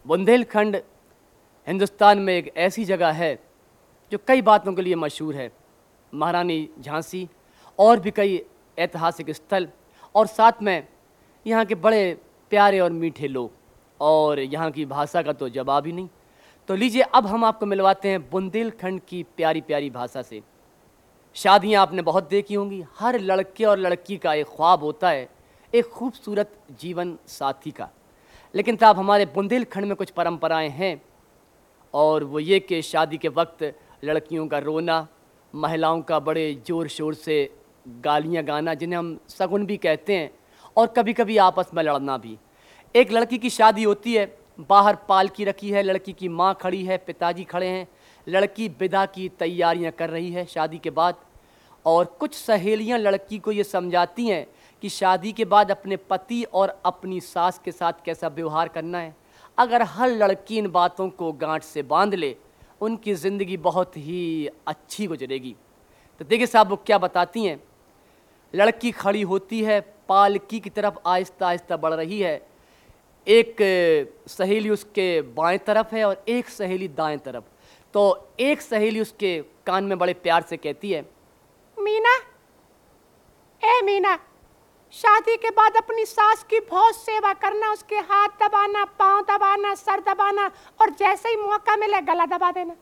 बुंदेलखंड हिंदुस्तान में एक ऐसी जगह है जो कई बातों के लिए मशहूर है। महारानी झांसी और भी कई ऐतिहासिक स्थल और साथ में यहाँ के बड़े प्यारे और मीठे लोग और यहाँ की भाषा का तो जवाब ही नहीं। तो लीजिए अब हम आपको मिलवाते हैं बुंदेलखंड की प्यारी प्यारी भाषा से। शादियाँ आपने बहुत देखी होंगी। हर लड़के और लड़की का एक ख्वाब होता है एक खूबसूरत जीवन साथी का। लेकिन साहब हमारे बुंदेलखंड में कुछ परंपराएं हैं और वो ये कि शादी के वक्त लड़कियों का रोना, महिलाओं का बड़े ज़ोर शोर से गालियाँ गाना जिन्हें हम शगुन भी कहते हैं, और कभी कभी आपस में लड़ना भी। एक लड़की की शादी होती है, बाहर पालकी रखी है, लड़की की माँ खड़ी है, पिताजी खड़े हैं, लड़की विदा की तैयारियां कर रही है शादी के बाद। और कुछ सहेलियां लड़की को ये समझाती हैं कि शादी के बाद अपने पति और अपनी सास के साथ कैसा व्यवहार करना है। अगर हर लड़की इन बातों को गांठ से बांध ले, उनकी ज़िंदगी बहुत ही अच्छी गुजरेगी। तो देखिए साहब वो क्या बताती हैं। लड़की खड़ी होती है, पालकी की तरफ आहिस्ता आहिस्ता बढ़ रही है। एक सहेली उसके बाएं तरफ है और एक सहेली दाएं तरफ। तो एक सहेली उसके कान में बड़े प्यार से कहती है, मीना, ए मीना, शादी के बाद अपनी सास की बहुत सेवा करना, उसके हाथ दबाना, पांव दबाना, सर दबाना और जैसे ही मौका मिले गला दबा देना।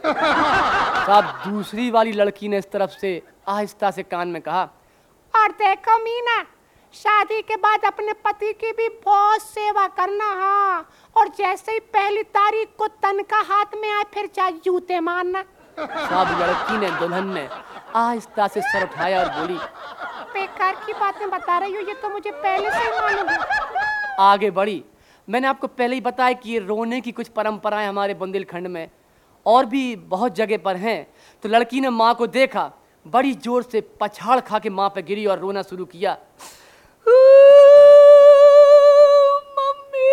साहब दूसरी वाली लड़की ने इस तरफ से आहिस्ता से कान में कहा, और देखो मीना, शादी के बाद अपने पति की भी बहुत सेवा करना। हाँ, और जैसे ही पहली तारीख को तनखा हाथ में आए फिर चाहे जूते मारना। साहब लड़की ने, दुल्हन ने आहिस्ता से सर उठाया और बोली, बेकार की बातें बता रही हो, ये तो मुझे पहले से ही मालूम है। आगे बढ़ी। मैंने आपको पहले ही बताया कि ये रोने की कुछ परंपराएं हमारे बुंदेलखंड में और भी बहुत जगह पर हैं। तो लड़की ने माँ को देखा, बड़ी जोर से पछाड़ खा के माँ पे गिरी और रोना शुरू किया। मम्मी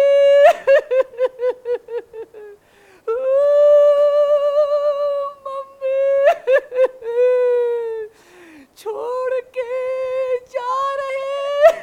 मम्मी छोड़ के जा रहे।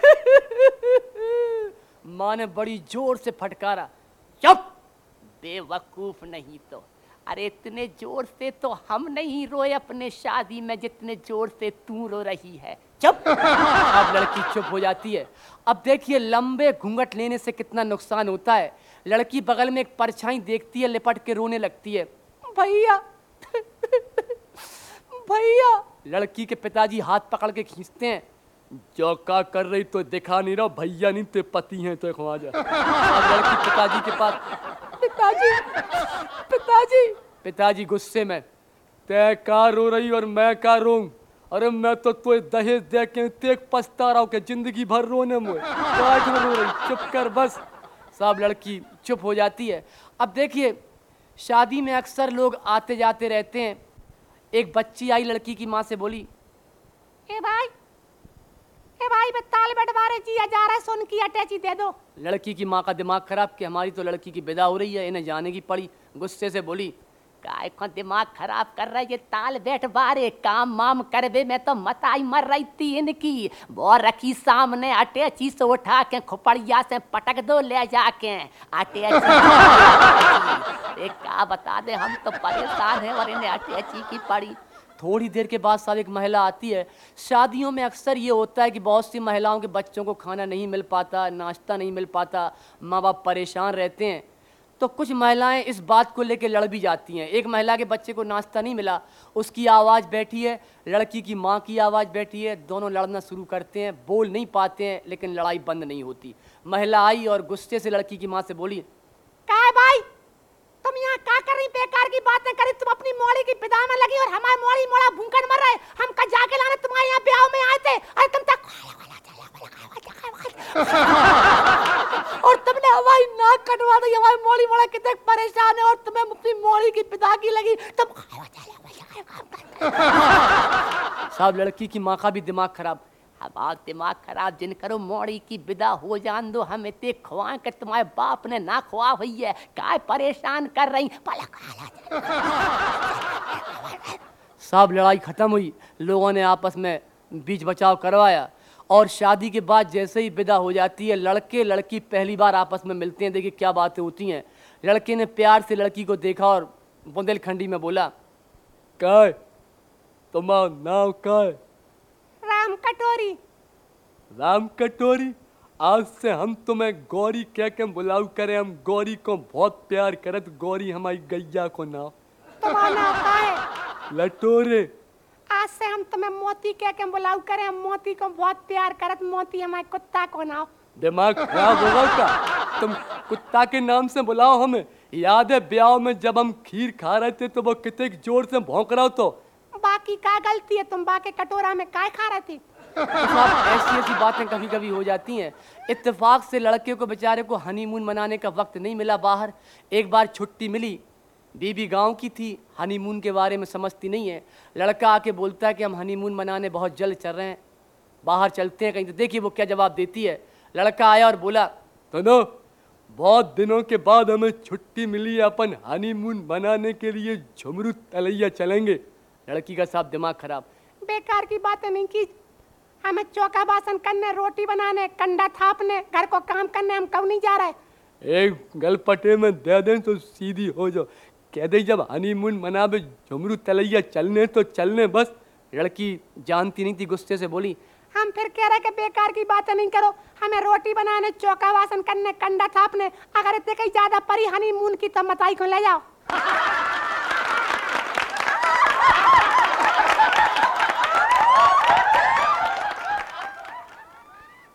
माँ ने बड़ी जोर से फटकारा। चुप बेवकूफ नहीं तो। अरे इतने जोर से तो हम नहीं रोए अपने शादी में जितने जोर से तू रो रही है। चुप। अब लड़की चुप हो जाती है। अब देखिए लंबे घूंघट लेने से कितना नुकसान होता है। लड़की बगल में एक परछाई देखती है, लिपट के रोने लगती है। भैया भैया। लड़की के पिताजी हाथ पकड़ के खींचते हैं। जो का कर रही तो दिखा नहीं रहा, भैया नहीं तो पति हैं तो ख्वाजा। अब लड़की पिताजी के पास, पिताजी पिताजी। पिताजी गुस्से में, तय का रो रही और मैं का रोऊं? अरे मैं तो दहेज दे के तेक पछता रहा हूँ कि जिंदगी भर रोने में रो रही, चुप कर बस। सब लड़की चुप हो जाती है। अब देखिए शादी में अक्सर लोग आते जाते रहते हैं। एक बच्ची आई, लड़की की माँ से बोली, ए भाई मैं ताल बंटवारे जिया जा रहा है, सुन की अटैची दे दो। लड़की की माँ का दिमाग खराब कि हमारी तो लड़की की विदा हो रही है, इन्हें जाने की पड़ी। गुस्से से बोली, काय को दिमाग खराब कर रहा है ये ताल बैठ बारे काम माम करबे में तो मताई मर रही थी इनकी। वो रखी सामने अटैची से उठा के खोपड़िया से पटक दो ले जाके अटैची। एक का बता दे, हम तो परेशान हैं और इन्हें अटैची की पड़ी। थोड़ी देर के बाद साहब एक महिला आती है। शादियों में अक्सर ये होता है कि बहुत सी महिलाओं के बच्चों को खाना नहीं मिल पाता, नाश्ता नहीं मिल पाता, माँ बाप परेशान रहते हैं। तो कुछ महिलाएं इस बात को लेकर लड़ भी जाती हैं। एक महिला के बच्चे को नाश्ता नहीं मिला, उसकी आवाज़ बैठी है, लड़की की माँ की आवाज़ बैठी है, दोनों लड़ना शुरू करते हैं। बोल नहीं पाते हैं लेकिन लड़ाई बंद नहीं होती। महिला आई और गुस्से से लड़की की माँ से बोली, क्या है भाई, तुम यहाँ क्या कर रही, बेकार की बातें करी। तुम अपनी मोड़ी की विदा में लगी और हमारे मोड़ी मोड़ा भूखन मर रहे। हम कल जाके लाने तुम्हारे यहाँ ब्याह में आए थे। अरे तुम तक और तुमने हमारी नाक कटवा दी, हमारी मोड़ी मोड़ा कितने परेशान है और तुम्हें अपनी मोड़ी की विदा की लगी। तुम साहब लड़की की माँ का भी दिमाग खराब। अब दिमाग खराब जिन करो, मोड़ी की विदा हो जान दो, हम इतने खुआ कर तुम्हारे बाप ने ना खुआ हुई है, काय परेशान कर रही। साहब लड़ाई खत्म हुई, लोगों ने आपस में बीच बचाव करवाया और शादी के बाद जैसे ही विदा हो जाती है, लड़के लड़की पहली बार आपस में मिलते हैं। देखिए क्या बातें होती हैं। लड़के ने प्यार से लड़की को देखा और बुंदेलखंडी में बोला, काय तुम्हारा नाम काय? राम कटोरी। राम कटोरी, आज से हम तुम्हें गौरी कह के बुलाऊ करे। हम गौरी को बहुत प्यार करत, गौरी हमारी गैया को नाम। तुम्हारा नाम का है? लटोरे। आज से हम तुम्हें मोती कह के बुलाऊ करे। हम मोती को बहुत प्यार करत, मोती हमारे कुत्ता को नाम। दिमाग खराब होगा का? तुम कुत्ता के नाम से बुलाओ हमें। याद है ब्याह में जब हम खीर खा रहे थे तो वो कितने जोर से भौंक रहा हो। तो बाकी का गलती है, तुम बाके कटोरा में काय खा रहे थे? साहब ऐसी ऐसी बातें कभी कभी हो जाती हैं। इत्तेफाक से लड़के को बेचारे को हनीमून मनाने का वक्त नहीं मिला बाहर। एक बार छुट्टी मिली, बीबी गांव की थी, हनीमून के बारे में समझती नहीं है। लड़का आके बोलता है कि हम हनीमून मनाने बहुत जल्द चल रहे हैं, बाहर चलते हैं कहीं। तो देखिए वो क्या जवाब देती है। लड़का आया और बोला, तो बहुत दिनों के बाद हमें छुट्टी मिली है, अपन हनीमून मनाने के लिए झुमरू तलैया चलेंगे। लड़की का साफ दिमाग खराब। बेकार की बातें नहीं की, हमें चौका बासन करने, रोटी बनाने, कंडा थापने, घर को काम करने हम कब नहीं जा रहे। एक गलपटे में दे दें तो सीधी हो जाओ। कह दे जब हनीमून मनावे झुमरू तलैया चलने तो चलने बस। लड़की जानती नहीं थी, गुस्से से बोली, हम फिर कह रहे कि बेकार की बातें नहीं करो, हमें रोटी बनाने, चौका बासन करने, कंडा थापने, अगर इतने कहीं ज्यादा परी हनीमून की तो मताई को ले जाओ।